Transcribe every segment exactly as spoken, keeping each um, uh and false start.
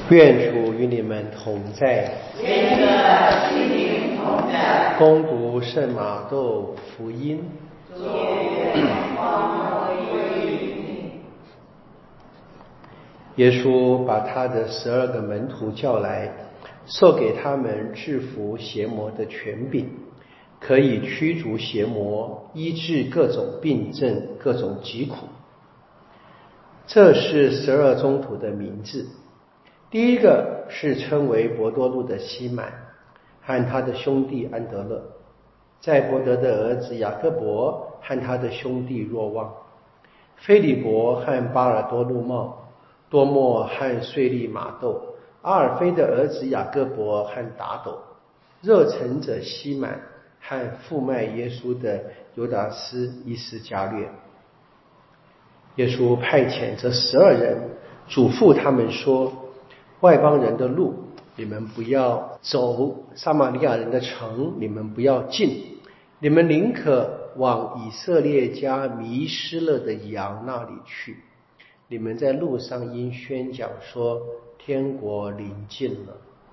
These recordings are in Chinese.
愿主与你们同在。 愿你的心灵同在。 恭读圣马窦福音。 主愿光归于你。 耶稣把他的十二个门徒叫来，授给他们制服邪魔的权柄，可以驱逐邪魔，医治各种病症、各种疾苦。这是十二宗徒的名字。第一个是称为伯多禄的西满，和他的兄弟安德勒，载伯德的儿子雅各伯和他的兄弟若望，腓利伯和巴尔多禄茂，多默和税利马窦，阿尔菲的儿子雅各伯和达斗，热诚者西满和负卖耶稣的犹达斯伊斯加略。耶稣派遣这十二人，嘱咐他们说：外邦人的路你们不要走，撒玛利亚人的城你们不要进，你们宁可往以色列家迷失了的羊那里去。你们在路上应宣讲说，天国临近了。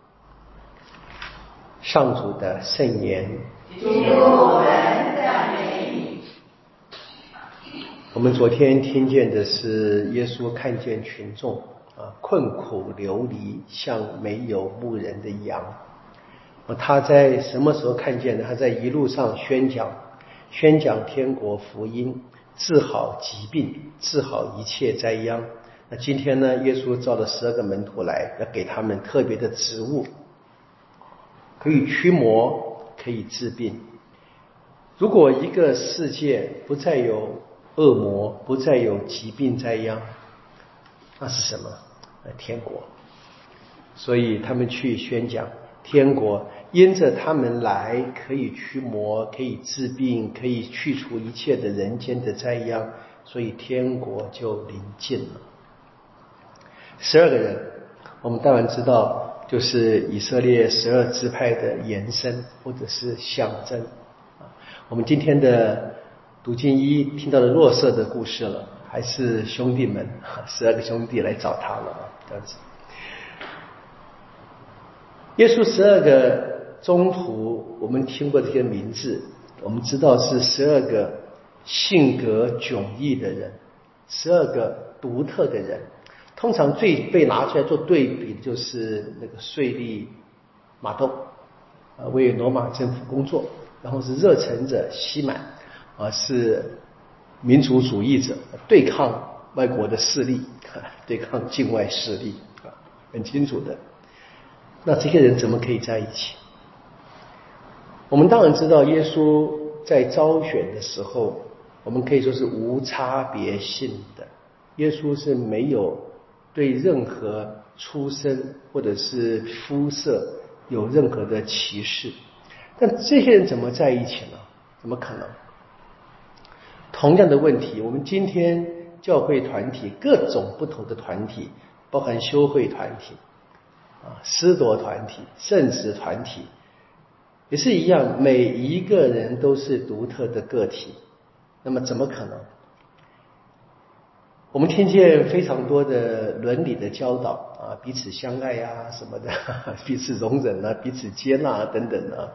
上主的圣言。 主我们赞美你。 我们昨天听见的是耶稣看见群众啊，困苦流离，像没有牧人的羊。他在什么时候看见的？他在一路上宣讲，宣讲天国福音，治好疾病，治好一切灾殃。那今天呢，耶稣召了十二个门徒来，要给他们特别的职务，可以驱魔，可以治病。如果一个世界不再有恶魔，不再有疾病灾殃，那是什么？天国。所以他们去宣讲天国，因着他们来可以驱魔，可以治病，可以去除一切的人间的灾殃，所以天国就临近了。十二个人，我们当然知道就是以色列十二支派的延伸或者是象征。我们今天的读经一听到了若瑟的故事了，还是兄弟们十二个兄弟来找他了，这样子。耶稣十二个宗徒，我们听过这些名字，我们知道是十二个性格迥异的人，十二个独特的人。通常最被拿出来做对比的就是那个税利马窦，呃，为罗马政府工作，然后是热诚者西满，啊，是民族主义者，对抗外国的势力，对抗境外势力，啊，很清楚的。那这些人怎么可以在一起？我们当然知道耶稣在招选的时候，我们可以说是无差别性的。耶稣是没有对任何出身或者是肤色有任何的歧视。但这些人怎么在一起呢？怎么可能？同样的问题，我们今天教会团体各种不同的团体，包含修会团体啊、司铎团体、圣职团体，也是一样，每一个人都是独特的个体。那么怎么可能？我们听见非常多的伦理的教导啊，彼此相爱啊什么的，彼此容忍啊，彼此接纳啊等等啊。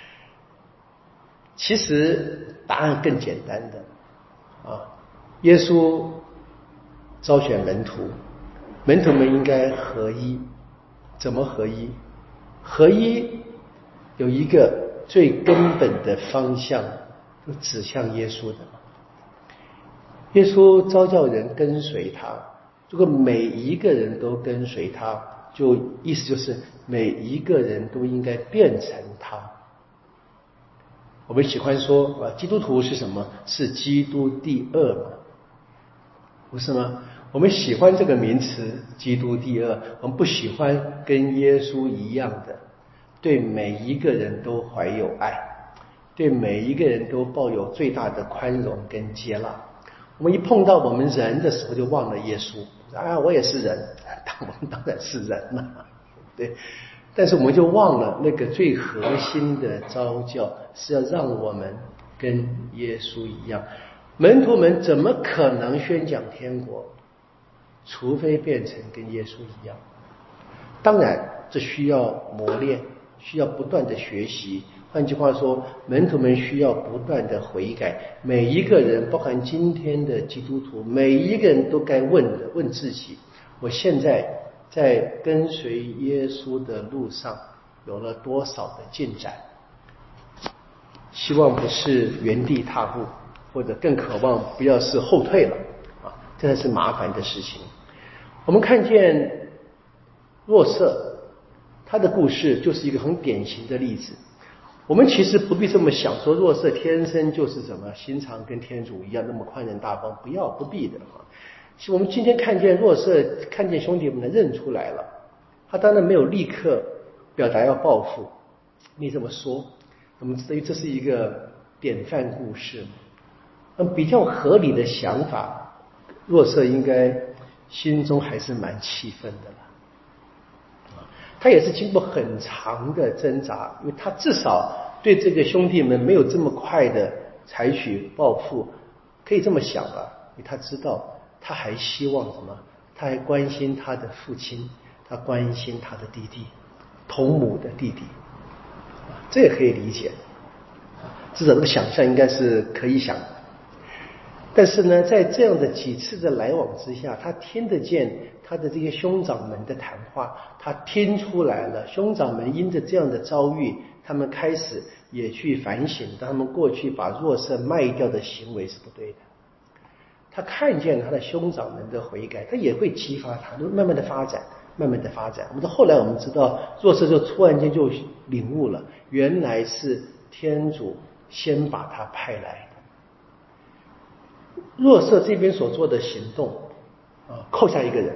其实答案更简单的啊，耶稣招选门徒，门徒们应该合一。怎么合一？合一有一个最根本的方向，就指向耶稣的。耶稣召叫人跟随他，如果每一个人都跟随他，就意思就是每一个人都应该变成他。我们喜欢说啊，基督徒是什么？是基督第二嘛，不是吗？我们喜欢这个名词基督第二，我们不喜欢跟耶稣一样的对每一个人都怀有爱，对每一个人都抱有最大的宽容跟接纳。我们一碰到我们人的时候就忘了耶稣啊，我也是人，我们当然是人了，对。但是我们就忘了那个最核心的召叫是要让我们跟耶稣一样。门徒们怎么可能宣讲天国？除非变成跟耶稣一样。 当然这需要磨练，需要不断的学习。换句话说，门徒们需要不断的悔改。每一个人，包含今天的基督徒，每一个人都该问的，问自己：我现在在跟随耶稣的路上有了多少的进展？希望不是原地踏步，或者更渴望不要是后退了啊，这才是麻烦的事情。我们看见若瑟，他的故事就是一个很典型的例子。我们其实不必这么想，说若瑟天生就是什么心肠跟天主一样那么宽仁大方，不要不必的啊。其实我们今天看见若瑟，看见兄弟们认出来了，他当然没有立刻表达要报复，你这么说，我们知道这是一个典范故事。那比较合理的想法，若瑟应该心中还是蛮气愤的了。他也是经过很长的挣扎，因为他至少对这个兄弟们没有这么快的采取报复，可以这么想吧，因为他知道他还希望什么，他还关心他的父亲，他关心他的弟弟，同母的弟弟，这也可以理解，至少这个想象应该是可以想的。但是呢，在这样的几次的来往之下，他听得见他的这些兄长们的谈话，他听出来了，兄长们因着这样的遭遇，他们开始也去反省，他们过去把若瑟卖掉的行为是不对的。他看见他的兄长们的悔改，他也会激发他，慢慢的发展，慢慢的发展。我们到后来我们知道，若瑟就突然间就领悟了，原来是天主先把他派来的。若瑟这边所做的行动啊，扣下一个人，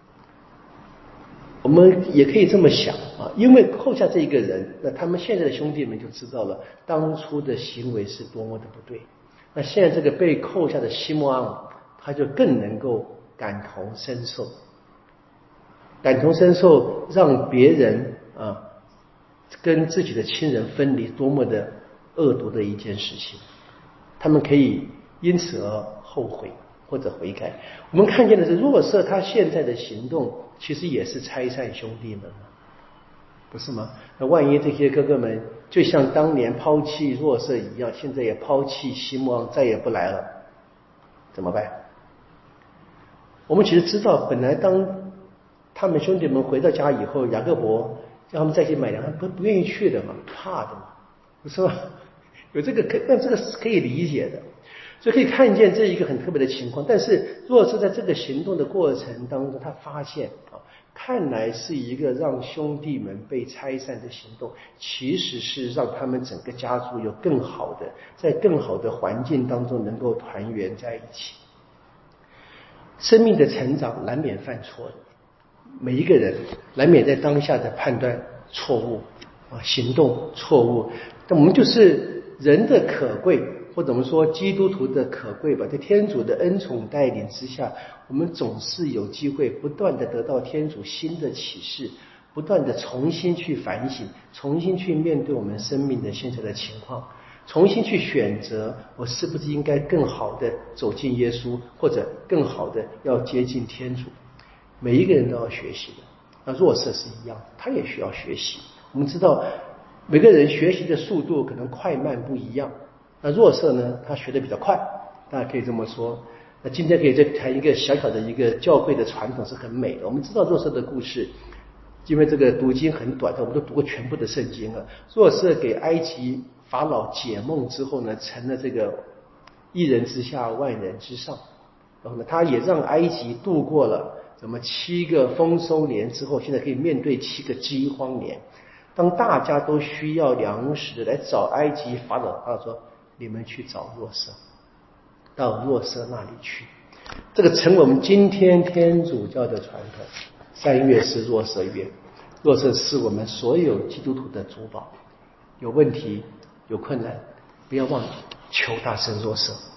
我们也可以这么想啊，因为扣下这一个人，那他们现在的兄弟们就知道了当初的行为是多么的不对。那现在这个被扣下的西莫昂，他就更能够感同身受，感同身受让别人啊跟自己的亲人分离，多么的恶毒的一件事情，他们可以因此而后悔或者悔改。我们看见的是若瑟他现在的行动其实也是拆散兄弟们，不是吗？那万一这些哥哥们就像当年抛弃若瑟一样，现在也抛弃西莫昂，再也不来了，怎么办？我们其实知道，本来当他们兄弟们回到家以后，雅各伯让他们再去买粮，他不不愿意去的嘛，怕的嘛，不是吗？有这个可，但这个是可以理解的。所以可以看见这一个很特别的情况。但是若是在这个行动的过程当中，他发现啊，看来是一个让兄弟们被拆散的行动，其实是让他们整个家族有更好的，在更好的环境当中能够团圆在一起。生命的成长难免犯错的，每一个人难免在当下的判断错误啊，行动错误。但我们就是人的可贵，或者我们说基督徒的可贵吧，在天主的恩宠带领之下，我们总是有机会不断的得到天主新的启示，不断的重新去反省，重新去面对我们生命的现在的情况，重新去选择我是不是应该更好的走进耶稣，或者更好的要接近天主。每一个人都要学习的。那若瑟是一样，他也需要学习。我们知道每个人学习的速度可能快慢不一样，那若瑟呢，他学得比较快，大家可以这么说。那今天可以再谈一个小小的一个教会的传统是很美的。我们知道若瑟的故事，因为这个读经很短，我们都读过全部的圣经了。若瑟给埃及法老解梦之后呢，成了这个一人之下万人之上，然后呢，他也让埃及度过了什么七个丰收年之后，现在可以面对七个饥荒年。当大家都需要粮食来找埃及法老，他说你们去找若瑟，到若瑟那里去。这个成为我们今天天主教的传统。三月是若瑟月，若瑟是我们所有基督徒的主保。有问题有困难，不要忘了求大圣若瑟。